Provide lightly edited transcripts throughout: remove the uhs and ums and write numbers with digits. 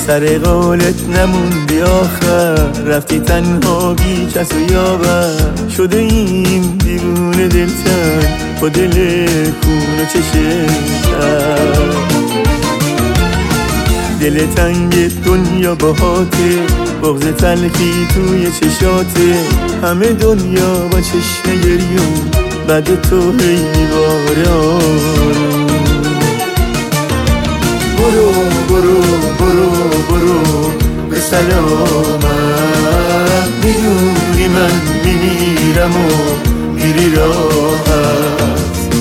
سر قولت نموندی آخر، رفتی تنها بی کس و یاور. شده این دیوونه دلتن با دل کون و چشم تر. دل تنگ دنیا باهاته، بغض تلخی توی چشاته. همه دنیا با چشم گریون، بعد تو هی باره آروم. برو برو برو برو به سلامت، میدونی من میمیرم و میری راحت.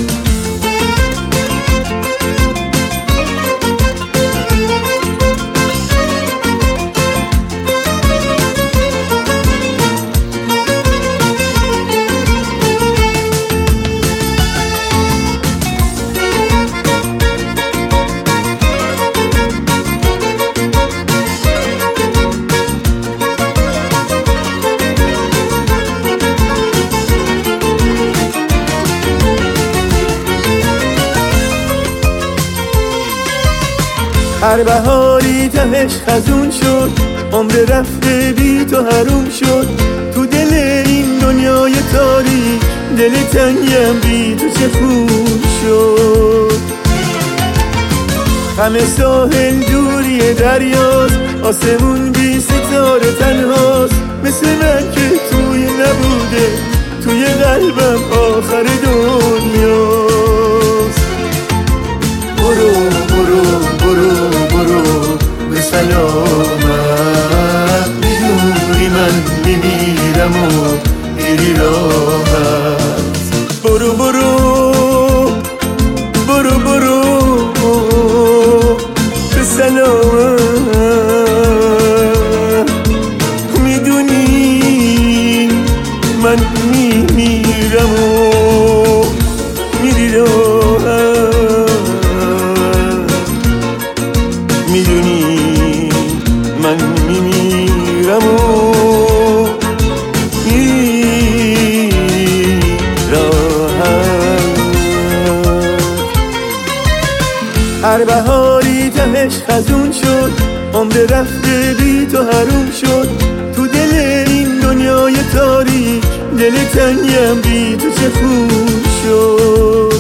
هر بهاری تهش خزون شد، عمر رفته بی تو حروم شد. تو دل این دنیای تاریک، دل تنگم بی تو چه خون شد. همه ساحل دوری دریاست، آسمون بی ستاره تنهاست. مثل من که توی نبوده، توی قلبم آخر دنیاست. برو برو برو برو به سلامت، میدونی من میمیرم و میری راحت. برو برو برو برو به سلامت، میدونی من میمیرم و میری راحت. میدونی من میمیرم و میری راحت. هر بهاری تهش خزون شد، عمر رفته بی تو حروم شد. تو دل این دنیای تاریک، دل تنگم بی تو چه خون شد.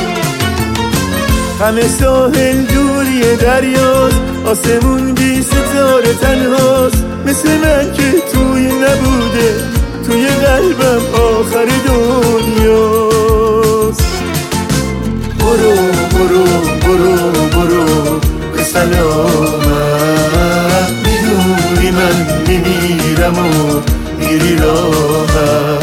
همه ساحل دوری دریاست، آسمون بی ستاره تنهاست. مثل من که توی نبوده، توی قلبم آخر دنیاست. برو برو برو برو به سلامت، میدونی من میمیرم و میری راحت.